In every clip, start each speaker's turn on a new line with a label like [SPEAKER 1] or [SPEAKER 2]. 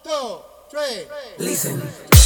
[SPEAKER 1] 2, 3.
[SPEAKER 2] Listen.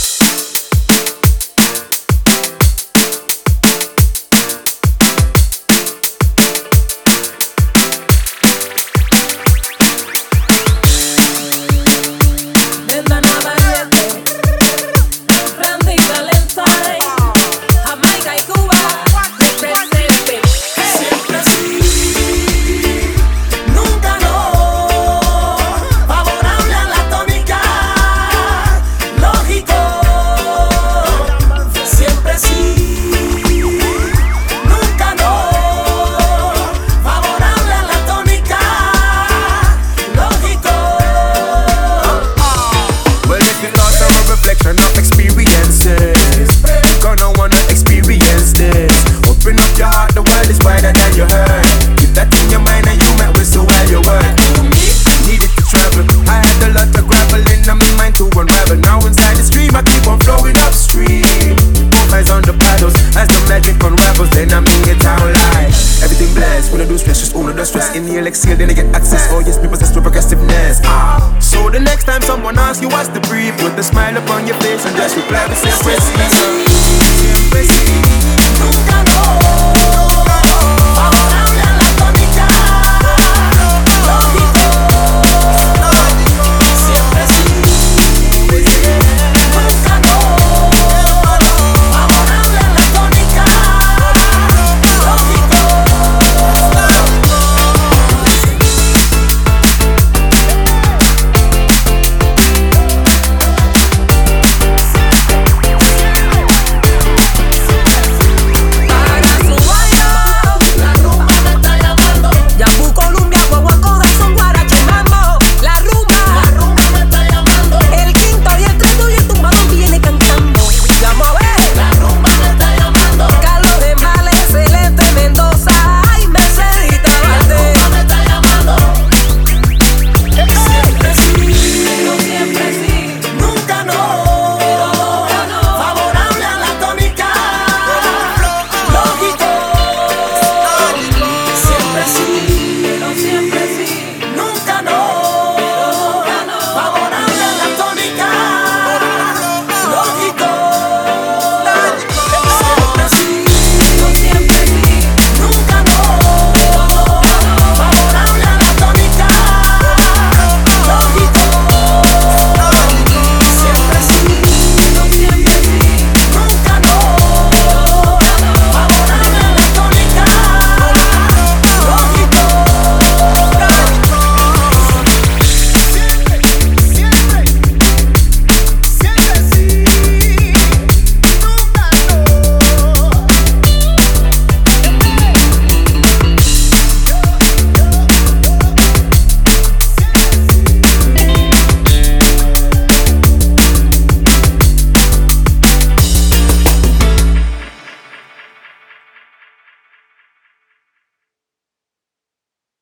[SPEAKER 3] Of experiences, gonna wanna experience this. Open up your heart, the world is wider than your heard. Keep that in your mind and you might whistle while you work. Needed to travel, I had a lot of gravel in my mind to unravel. Now inside the stream, I keep on flowing upstream. Both eyes on the paddles, as the magic unravels. Then I'm in your town life. Everything blessed, when I do stress, just own the stress. Inhale, exhale, then I get access. Oh yes, people possessed with progressiveness. So the next time someone asks you what's the brief, put the smile upon your face and just reply with simplicity.